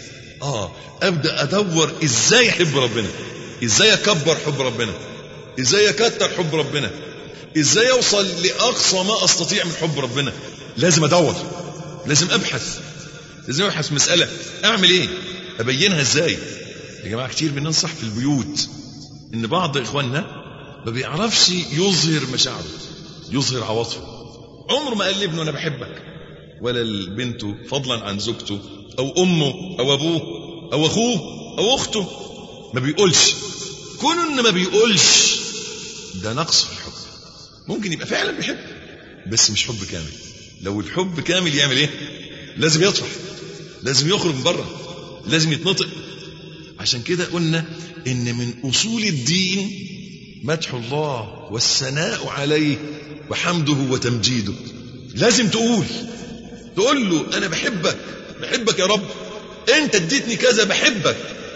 S3: آه أبدأ أدور إزاي أحب ربنا، إزاي أكبر حب ربنا، إزاي أكتر حب ربنا، إزاي أوصل لأقصى ما أستطيع من حب ربنا. لازم أدور، لازم أبحث، لازم أبحث مسألة أعمل إيه، أبينها إزاي. يا جماعة كتير بننصح في البيوت إن بعض إخواننا ما بيعرفش يظهر مشاعره، يظهر عواطفه. عمره ما قال لابنه أنا بحبك، ولا البنت فضلا عن زوجته أو أمه أو أبوه أو أخوه أو أخته، ما بيقولش. كون إن ما بيقولش ده نقص في الحب. ممكن يبقى فعلا بيحب بس مش حب كامل. لو الحب كامل يعمل إيه؟ لازم يطرح، لازم يخرج من بره، لازم يتنطق. عشان كده قلنا إن من أصول الدين مدح الله والثناء عليه وحمده وتمجيده. لازم تقول تقول له أنا بحبك، بحبك يا رب، أنت اديتني كذا، بحبك.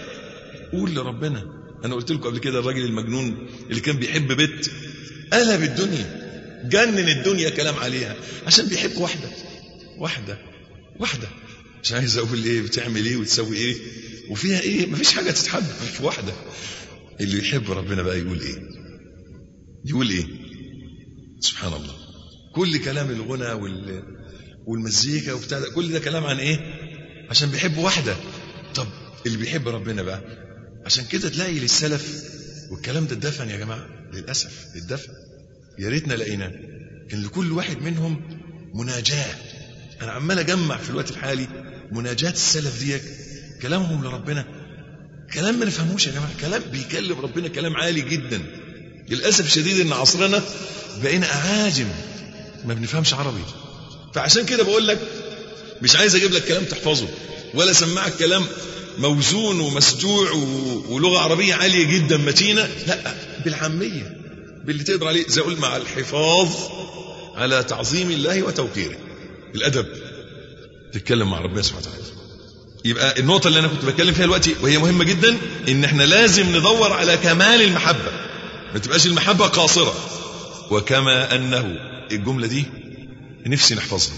S3: قول لربنا. أنا قلت لكم قبل كده الراجل المجنون اللي كان بيحب بنت، قلب الدنيا، جنن الدنيا كلام عليها عشان بيحب واحدة واحدة واحدة. مش عايز أقول إيه بتعمل إيه وتسوي إيه وفيها إيه، مفيش حاجة تتحب في واحدة. اللي يحب ربنا بقى يقول إيه؟ يقول إيه؟ سبحان الله. كل كلام الغنى وال... والمزيكا وبتاع ده، كل ده كلام عن إيه؟ عشان بيحب واحدة. طب اللي بيحب ربنا بقى، عشان كده تلاقي للسلف، والكلام ده اتدفن يا جماعة للأسف، اتدفن. يا ريتنا لقيناه. كان لكل واحد منهم مناجاة. أنا عمال أجمع في الوقت الحالي مناجاة السلف ديك، كلامهم لربنا كلام ما نفهموش يا جماعة، كلام بيكلم ربنا كلام عالي جدا. للأسف الشديد إن عصرنا بقينا أعاجم ما بنفهمش عربي. فعشان كده بقول لك مش عايز أجيب لك كلام تحفظه، ولا سمعك كلام موزون ومسجوع ولغة عربية عالية جدا متينة، لا، بالعامية، باللي تقدر عليه، زي أقول مع الحفاظ على تعظيم الله وتوقيره. الأدب تتكلم مع ربنا سبحانه وتعالى. يبقى النقطة اللي أنا كنت بتكلم فيها دلوقتي وهي مهمة جدا، إن إحنا لازم ندور على كمال المحبة، ما تبقاش المحبة قاصرة. وكما أنه، الجملة دي نفسي نحفظها،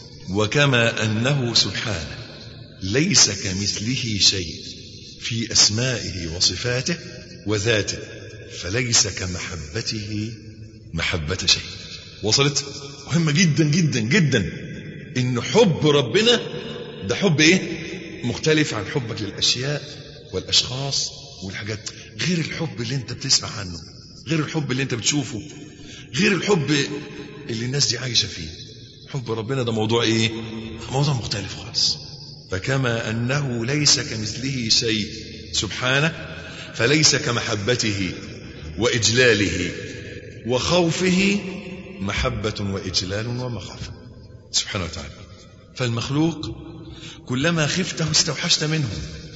S3: وكما أنه سبحانه ليس كمثله شيء في أسمائه وصفاته وذاته، فليس كمحبته محبة شيء. وصلت؟ مهمة جدا جدا جدا إن حب ربنا ده حب إيه؟ مختلف عن حبك للأشياء والأشخاص والحاجات، غير الحب اللي انت بتسمع عنه، غير الحب اللي انت بتشوفه، غير الحب اللي الناس دي عايشة فيه. حب ربنا ده موضوع ايه؟ موضوع مختلف خالص. فكما أنه ليس كمثله شيء سبحانه فليس كمحبته وإجلاله وخوفه محبة وإجلال ومخافة سبحانه وتعالى. فالمخلوق كلما خفته استوحشت منه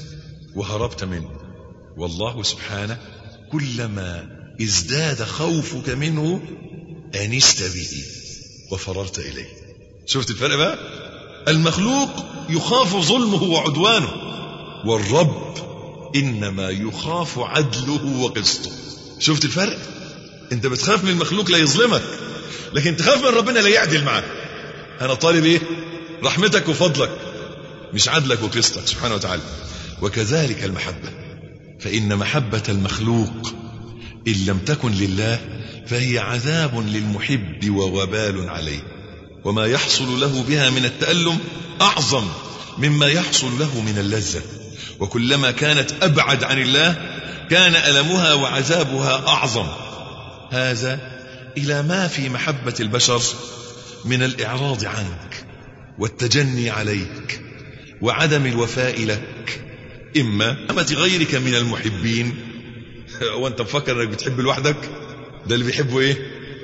S3: وهربت منه، والله سبحانه كلما ازداد خوفك منه أنست به وفررت إليه. شفت الفرق بقى؟ المخلوق يخاف ظلمه وعدوانه، والرب إنما يخاف عدله وقسطه. شفت الفرق؟ انت بتخاف من المخلوق لا يظلمك، لكن تخاف من ربنا لا يعدل معك. انا طالب ايه؟ رحمتك وفضلك، مش عدلك وقسطك سبحانه وتعالى. وكذلك المحبة، فإن محبة المخلوق إن لم تكن لله فهي عذاب للمحب ووبال عليه، وما يحصل له بها من التألم أعظم مما يحصل له من اللذة، وكلما كانت أبعد عن الله كان ألمها وعذابها أعظم. هذا إلى ما في محبة البشر من الإعراض عنك والتجني عليك وعدم الوفاء لك، إما أمة غيرك من المحبين. وانت مفكر انك بتحب لوحدك؟ ده اللي بيحبوا ايه؟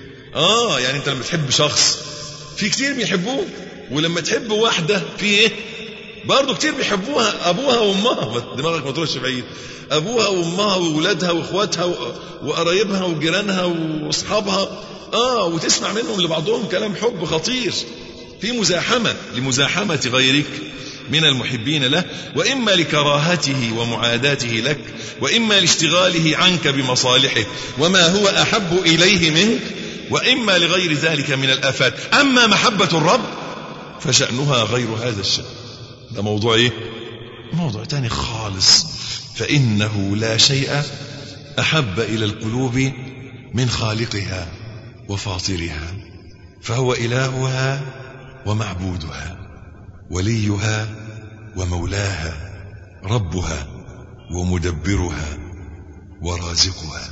S3: اه يعني انت لما تحب شخص في كتير بيحبوه، ولما تحب واحدة في ايه؟ برضو كتير بيحبوها، ابوها وامها، دماغك ما تروحش بعيد، ابوها وامها واولادها واخواتها وقرايبها وجيرانها واصحابها، اه وتسمع منهم لبعضهم كلام حب خطير، في مزاحمة لمزاحمة غيرك من المحبين له، وإما لكراهته ومعاداته لك، وإما لاشتغاله عنك بمصالحه وما هو أحب إليه منك، وإما لغير ذلك من الآفات. أما محبة الرب فشأنها غير هذا الشأن. ده موضوع إيه؟ موضوع تاني خالص. فإنه لا شيء أحب إلى القلوب من خالقها وفاطرها، فهو إلهها ومعبودها، وليها ومولاها، ربها ومدبرها ورازقها،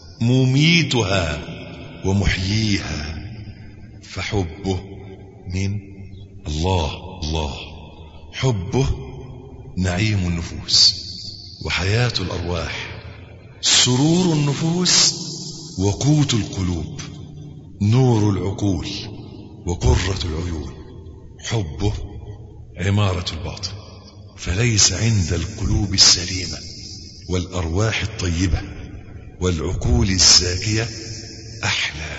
S3: مميتها ومحييها. فحبه من الله الله حبه نعيم النفوس وحياة الأرواح، سرور النفوس وقوت القلوب، نور العقول وقرة العيون. حبه عمارة الباطن، فليس عند القلوب السليمة والأرواح الطيبة والعقول الزاكية أحلى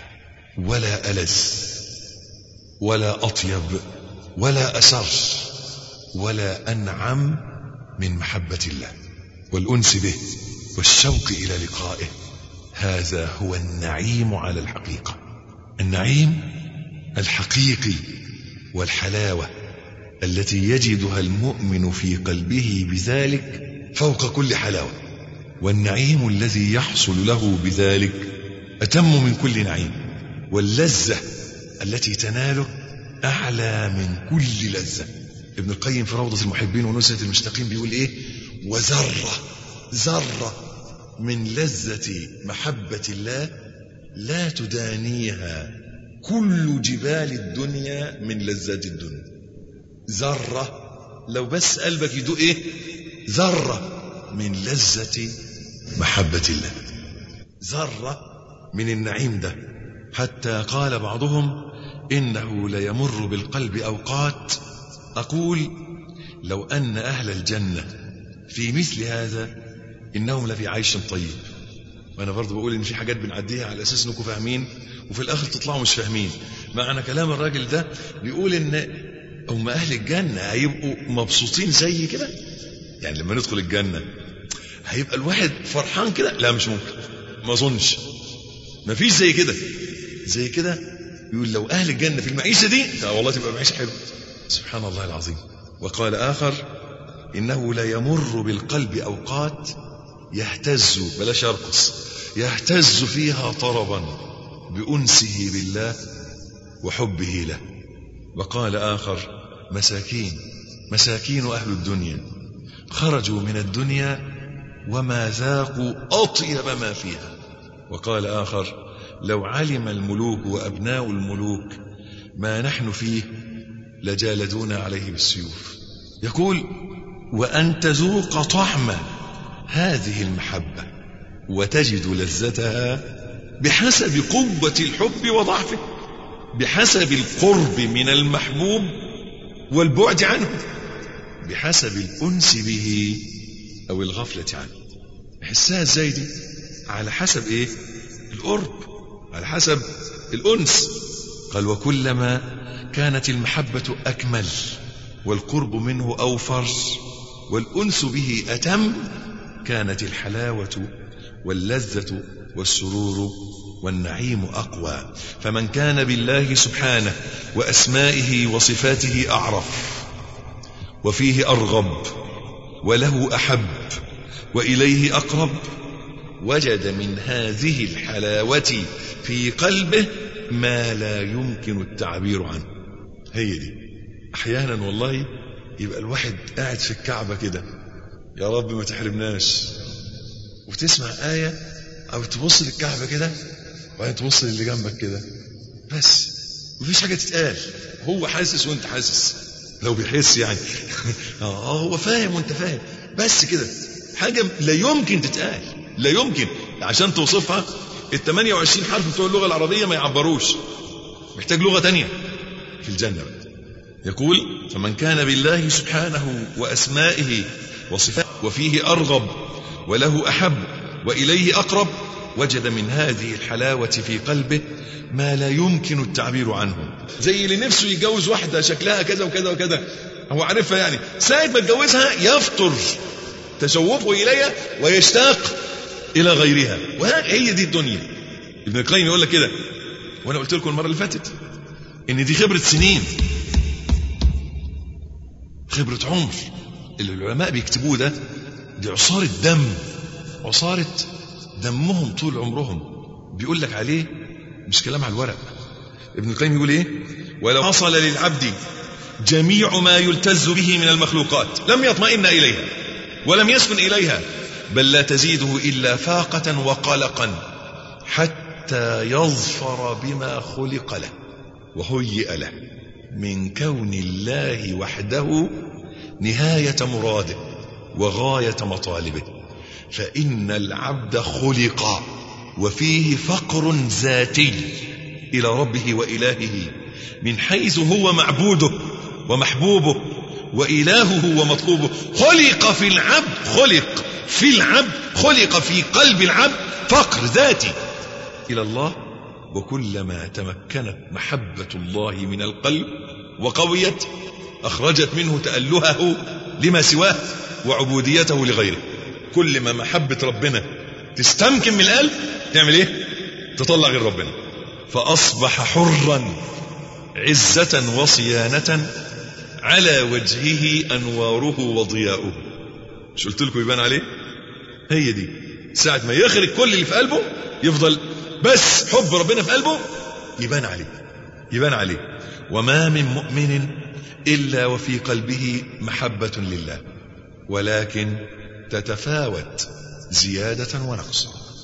S3: ولا ألذ ولا أطيب ولا أسر ولا أنعم من محبة الله والأنس به والشوق إلى لقائه. هذا هو النعيم على الحقيقة، النعيم الحقيقي والحلاوة التي يجدها المؤمن في قلبه بذلك فوق كل حلاوة. والنعيم الذي يحصل له بذلك أتم من كل نعيم، واللذة التي تناله أعلى من كل لذة. ابن القيم في روضة المحبين ونزهة المشتاقين بيقول إيه؟ وذرة ذرة من لذة محبة الله لا تدانيها كل جبال الدنيا من لذات الدنيا. ذرة، لو بس قلبك يدوق إيه؟ ذرة من لذة محبة الله، ذرة من النعيم ده. حتى قال بعضهم إنه ليمر بالقلب أوقات أقول لو أن أهل الجنة في مثل هذا إنهم لفي عيش طيب. وأنا برضو بقول إن في حاجات بنعديها على أساس إنكم فاهمين وفي الآخر تطلعوا مش فاهمين. معنى كلام الراجل ده بيقول إن هم أهل الجنة هيبقوا مبسوطين زي كده، يعني لما ندخل الجنة هيبقى الواحد فرحان كده؟ لا مش ممكن، ما أظنش، ما فيش زي كده زي كده. يقول لو أهل الجنة في المعيشة دي لا والله تبقى معيشة حلوة. سبحان الله العظيم. وقال آخر إنه لا يمر بالقلب أوقات يهتز، بلاش يرقص، يهتز فيها طربا بأنسه بالله وحبه له. وقال آخر مساكين مساكين أهل الدنيا خرجوا من الدنيا وما ذاقوا أطيب ما فيها. وقال آخر لو علم الملوك وأبناء الملوك
S5: ما نحن فيه لجالدون عليه بالسيوف. يقول وأن تذوق طعم هذه المحبة وتجد لذتها بحسب قوة الحب وضعفه، بحسب القرب من المحبوب والبعد عنه، بحسب الأنس به أو الغفلة عنه. يحسها ازاي دي؟ على حسب ايه؟ القرب، على حسب الأنس. قال وكلما كانت المحبة أكمل والقرب منه أوفر والأنس به أتم كانت الحلاوة واللذة والسرور والنعيم أقوى. فمن كان بالله سبحانه وأسمائه وصفاته أعرف وفيه أرغب وله أحب وإليه أقرب وجد من هذه الحلاوة في قلبه ما لا يمكن التعبير عنه. هي دي. أحيانا والله يبقى الواحد قاعد في الكعبة كده، يا رب ما تحرمناش، وتسمع آية أو تبص للكعبة كده وبعدين تبص للي جنبك كده، بس مفيش حاجة تتقال. هو حاسس وانت حاسس، لو بيحس يعني اه هو فاهم وانت فاهم، بس كده حاجة لا يمكن تتقال، لا يمكن. عشان توصفها ال ثمانية وعشرين حرف بتوع اللغة العربية ما يعبروش، محتاج لغة تانية في الجنة. يقول فمن كان بالله سبحانه وأسمائه وصفاته وفيه أرغب وله أحب وإليه أقرب وجد من هذه الحلاوة في قلبه ما لا يمكن التعبير عنه. زي اللي نفسه يتجوز واحدة شكلها كذا وكذا وكذا، هو عارفها يعني، ساعة ما يتجوزها يفطر تشوفه إليها ويشتاق إلى غيرها. وهي دي الدنيا. ابن القيم يقول لك كده، وأنا قلت لكم المرة اللي فاتت إن دي خبرة سنين، خبرة عمر. اللي العلماء بيكتبوه ده دي عصارة دم، عصارة دمهم طول عمرهم. بيقول لك عليه مش كلام على الورق. ابن القيم يقول ايه؟ ولو حصل للعبد جميع ما يلتز به من المخلوقات لم يطمئن إليها ولم يسكن إليها، بل لا تزيده إلا فاقة وقلقا حتى يظفر بما خلق له وهيئ له من كون الله وحده نهاية مراده وغاية مطالبه. فإن العبد خلق وفيه فقر ذاتي إلى ربه وإلهه من حيث هو معبوده ومحبوبه وإلهه ومطلوبه. خلق في العبد، خلق في العبد، خلق في قلب العبد فقر ذاتي إلى الله. وكلما تمكنت محبة الله من القلب وقويت أخرجت منه تألهه لما سواه وعبوديته لغيره. كل ما محبة ربنا تستمكن من القلب تعمل ايه؟ تطلع غير ربنا. فأصبح حرا عزة وصيانة على وجهه أنواره وضياؤه. مش قلت لكم يبان عليه؟ هي دي ساعة ما يخرج كل اللي في قلبه يفضل بس حب ربنا في قلبه يبان عليه، يبان عليه. وما من مؤمن إلا وفي قلبه محبة لله، ولكن تتفاوت زيادة ونقصا.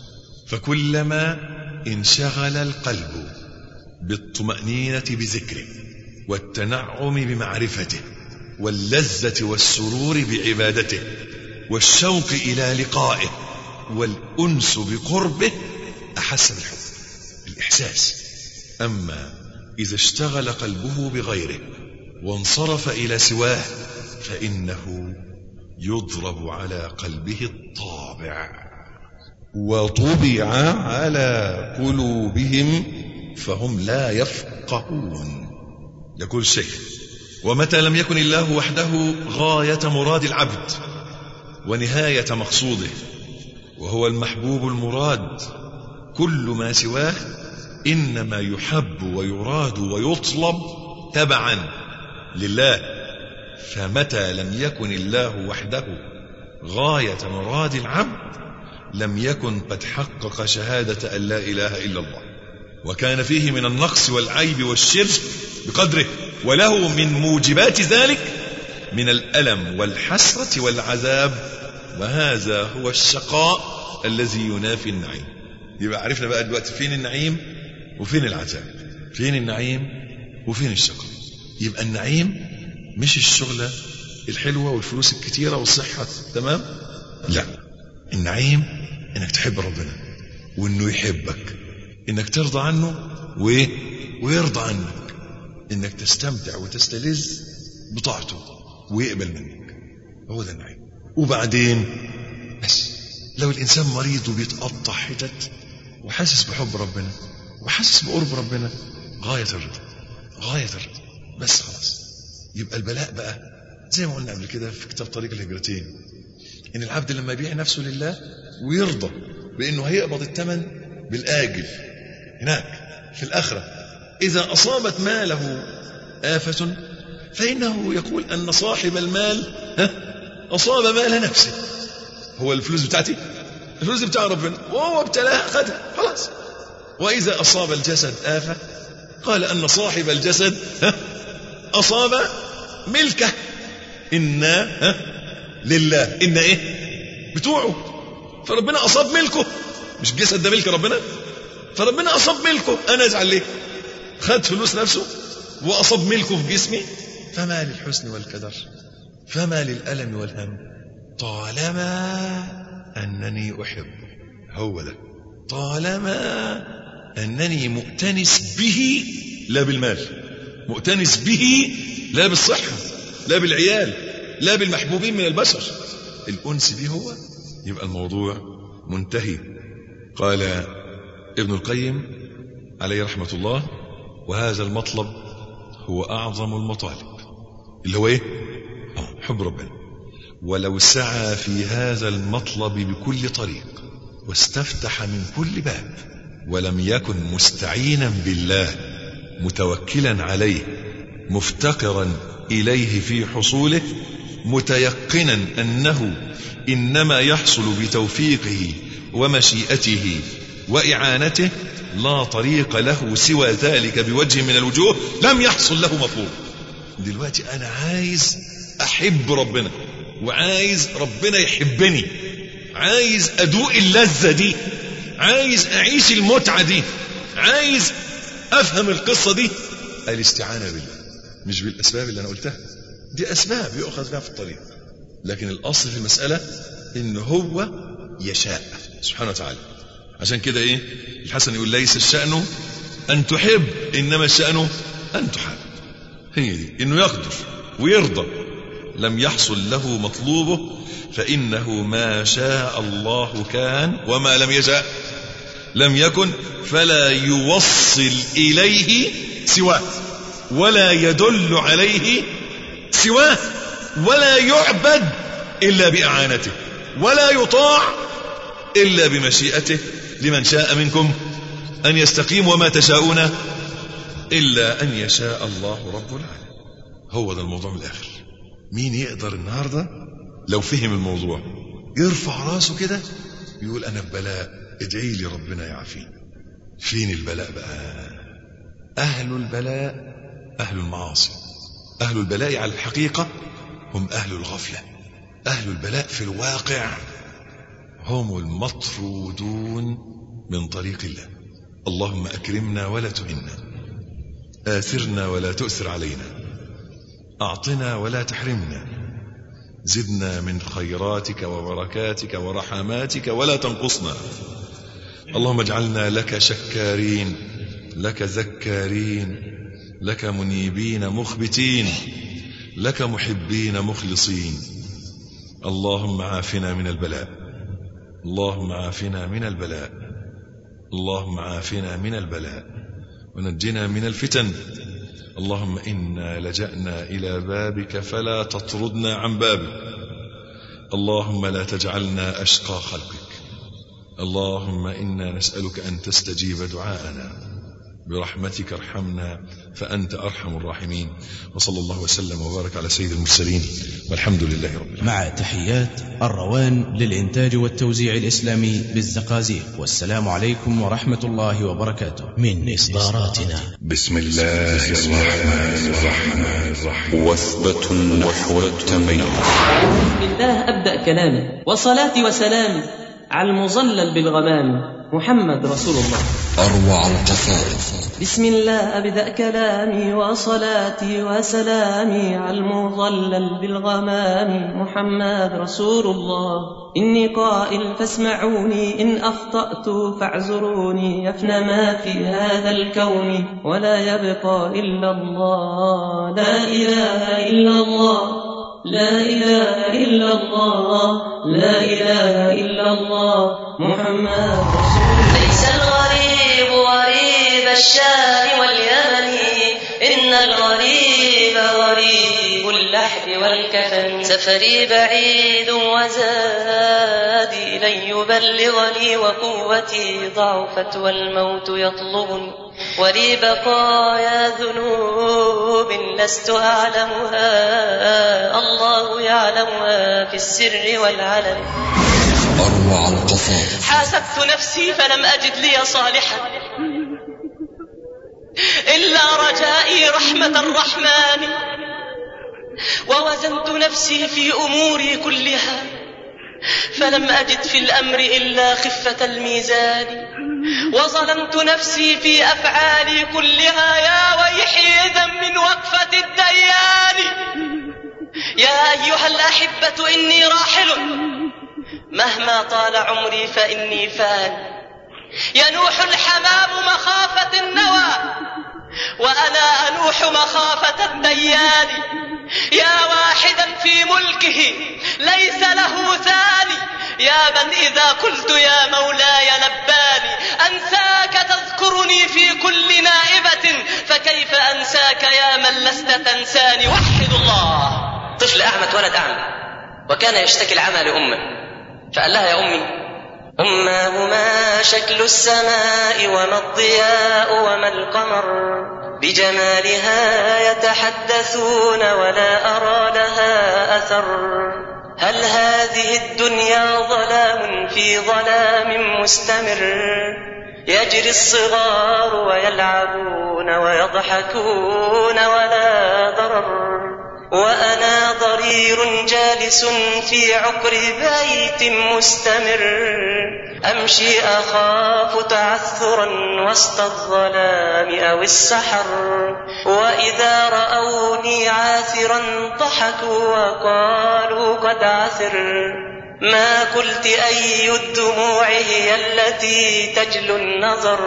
S5: فكلما انشغل القلب بالطمأنينة بذكره والتنعم بمعرفته واللذة والسرور بعبادته والشوق إلى لقائه والأنس بقربه أحس بالحب، الإحساس. أما إذا اشتغل قلبه بغيره وانصرف إلى سواه فإنه يضرب على قلبه الطابع وطبع على قلوبهم فهم لا يفقهون. يقول الشيخ ومتى لم يكن الله وحده غاية مراد العبد ونهاية مقصوده وهو المحبوب المراد، كل ما سواه إنما يحب ويراد ويطلب تبعا لله. فمتى لم يكن الله وحده غاية مراد العبد لم يكن قد حقق شهادة أن لا إله إلا الله، وكان فيه من النقص والعيب والشرك بقدره، وله من موجبات ذلك من الألم والحسرة والعذاب، وهذا هو الشقاء الذي ينافي النعيم. يبقى عرفنا بقى دلوقتي فين النعيم وفين العذاب. فين النعيم
S3: وفين الشقاء. يبقى النعيم مش الشغلة الحلوة والفلوس الكتيرة والصحة تمام، لا، النعيم انك تحب ربنا وانه يحبك، انك ترضى عنه و... ويرضى عنك، انك تستمتع وتستلذ بطاعته ويقبل منك. هو ده النعيم. وبعدين بس لو الانسان مريض وبيتقطع حتت وحاسس بحب ربنا وحاسس بقرب ربنا، غاية الرضا، غاية الرضا، بس خلاص. يبقى البلاء بقى زي ما قلنا قبل كده في كتاب طريق الهجرتين، ان العبد لما يبيع نفسه لله ويرضى بانه هيقبض الثمن بالاجل هناك في الاخره، اذا اصابت ماله آفة فانه يقول ان صاحب المال ها اصاب مال نفسه. هو الفلوس بتاعتي، الفلوس بتاع ربنا وهو ابتلاها خدها خلاص. واذا اصاب الجسد آفة قال ان صاحب الجسد ها اصاب ملكه، إنا ها لله، إنا إيه بتوعه، فربنا أصاب ملكه، مش الجسد ده ملك ربنا، فربنا أصاب ملكه. أنا أزعل ليه؟ خد فلوس نفسه وأصاب ملكه في جسمي. فما للحزن والكدر، فما للألم والهم، طالما أنني أحب. هو ده، طالما أنني مؤتنس به لا بالمال، مؤتنس به لا بالصحة، لا بالعيال، لا بالمحبوبين من البشر، الأنس به هو، يبقى الموضوع منتهي. قال ابن القيم عليه رحمة الله: وهذا المطلب هو أعظم المطالب، اللي هو إيه؟ حب ربنا. ولو سعى في هذا المطلب بكل طريق واستفتح من كل باب ولم يكن مستعينا بالله متوكلا عليه مفتقرا إليه في حصوله متيقنا أنه إنما يحصل بتوفيقه ومشيئته وإعانته لا طريق له سوى ذلك بوجه من الوجوه، لم يحصل له مطلوب. دلوقتي أنا عايز أحب ربنا وعايز ربنا يحبني، عايز أدوق اللذة دي، عايز أعيش المتعة دي، عايز أفهم القصة دي. الاستعانة بالله، مش بالأسباب اللي أنا قلتها، دي أسباب يؤخذ بها في الطريق، لكن الأصل في المسألة إنه هو يشاء سبحانه وتعالى. عشان كده إيه الحسن يقول: ليس الشأن أن تحب، إنما الشأن أن تحب. هي دي، إنه يقدر ويرضى. لم يحصل له مطلوبه فإنه ما شاء الله كان وما لم يشاء لم يكن، فلا يوصل إليه سواه ولا يدل عليه سواه ولا يعبد إلا بإعانته ولا يطاع إلا بمشيئته. لمن شاء منكم أن يستقيم وما تشاءون إلا أن يشاء الله رب العالمين. هو ده الموضوع من الآخر. مين يقدر النهاردة لو فهم الموضوع يرفع راسه كده يقول: أنا في بلاء، ادعي لي ربنا يعافيني. فين البلاء بقى؟ أهل البلاء أهل المعاصي. أهل البلاء على الحقيقة هم أهل الغفلة. أهل البلاء في الواقع هم المطرودون من طريق الله. اللهم أكرمنا ولا تهنا، آثرنا ولا تؤثر علينا، أعطنا ولا تحرمنا، زدنا من خيراتك وبركاتك ورحماتك ولا تنقصنا. اللهم اجعلنا لك شكارين، لك ذكارين، لك منيبين مخبتين، لك محبين مخلصين. اللهم عافنا من البلاء، اللهم عافنا من البلاء، اللهم عافنا من البلاء ونجنا من الفتن. اللهم إنا لجأنا إلى بابك فلا تطردنا عن بابك. اللهم لا تجعلنا أشقى خلقك. اللهم إنا نسألك أن تستجيب دعاءنا برحمتك، ارحمنا فأنت أرحم الراحمين. وصلى الله وسلم وبارك على سيد المرسلين والحمد لله رب العالمين.
S2: مع تحيات الروان للإنتاج والتوزيع الإسلامي بالزقازيق. والسلام عليكم ورحمة الله وبركاته. من إصداراتنا
S6: بسم الله الرحمن الرحيم. وثبة نحو التميز.
S7: بسم الله أبدأ كلامي، وصلاة وسلام على المظلل بالغمام محمد رسول الله.
S1: أروع القصائد.
S7: بسم الله أبدأ كلامي وصلاتي وسلامي على المظلل بالغمام محمد رسول الله. إني قائل فاسمعوني، إن أخطأت فاعذروني، يفنى ما في هذا الكون ولا يبقى إلا الله. لا إله إلا الله، لا إله إلا الله، لا إله إلا الله محمد رسول الله.
S8: ليس الغريب غريب الشام واليمن، إن الغريب غريب اللحد والكفن. سفري بعيد وزادي لن يبلغني، وقوتي ضعفت والموت يطلبني، ولي بقايا ذنوب لست أعلمها، الله يعلمها في السر والعلن.
S1: أروع القصائد.
S8: حاسبت نفسي فلم أجد لي صالحا إلا رجائي رحمة الرحمن، ووزنت نفسي في أموري كلها فلم أجد في الأمر إلا خفة الميزان، وظلمت نفسي في أفعالي كلها، يا ويحي إذا من وقفة الديان. يا أيها الأحبة إني راحل، مهما طال عمري فإني فان، ينوح الحمام مخافة النوى وأنا أنوح مخافة الديان. يا واحدا في ملكه ليس له ثاني، يا من إذا قلت يا مولاي لباني. أنساك تذكرني في كل نائبة، فكيف أنساك يا من لست تنساني. وحد الله. طفل أعمى ولد أعمى، وكان يشتكي العمى لأمه، فقال لها يا أمي، أمهما شكل السماء وما الضياء وما القمر، بجمالها يتحدثون ولا أرى لها أثر. هل هذه الدنيا ظلام في ظلام مستمر، يجري الصغار ويلعبون ويضحكون ولا ضرر، وأنا ضرير جالس في عقر بيت مستمر، أمشي أخاف تعثرا وسط الظلام أو السحر. وإذا رأوني عاثرا ضحكوا وقالوا قد عثر، ما قلت أي الدموع هي التي تجلو النظر.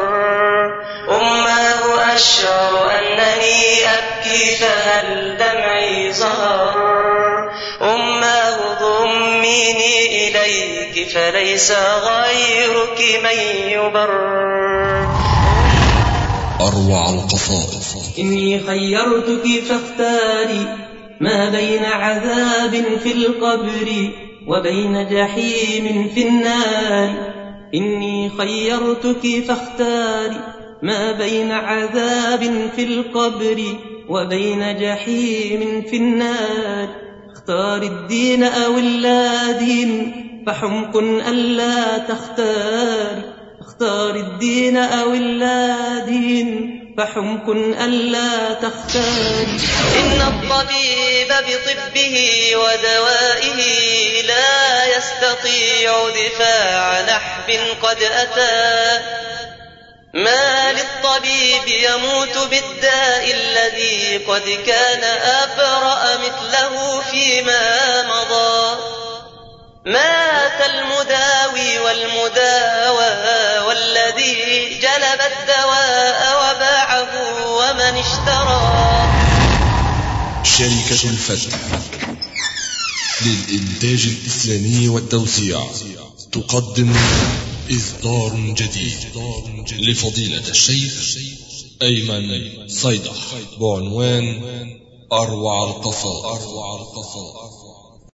S8: أماه أشعر أنني أبكي فهل دمعي ظهر، أماه ضميني إليك فليس غيرك من يبر.
S1: أروع القصائد.
S7: إني خيرتك فاختاري ما بين عذاب في القبر وبين جحيم في النار. إني خيرتك فاختاري ما بين عذاب في القبر وبين جحيم في النار. اختار الدين أو اللا دين فحمق ألا تختار، اختار الدين أو اللا دين فحمق ألا تختار.
S8: إن الطبيب بطبه ودوائه لا يستطيع دفاع نحب قد أتى. ما للطبيب يموت بالداء الذي قد كان أبرأ مثله فيما مضى. مات المداوي والمداوى والذي جلب الدواء وباعه ومن اشترى.
S9: شركة الفتح للإنتاج الإسلامي والتوزيع تقدم إصدار جديد لفضيلة الشيخ أيمن صيدح بعنوان أروع القصائد.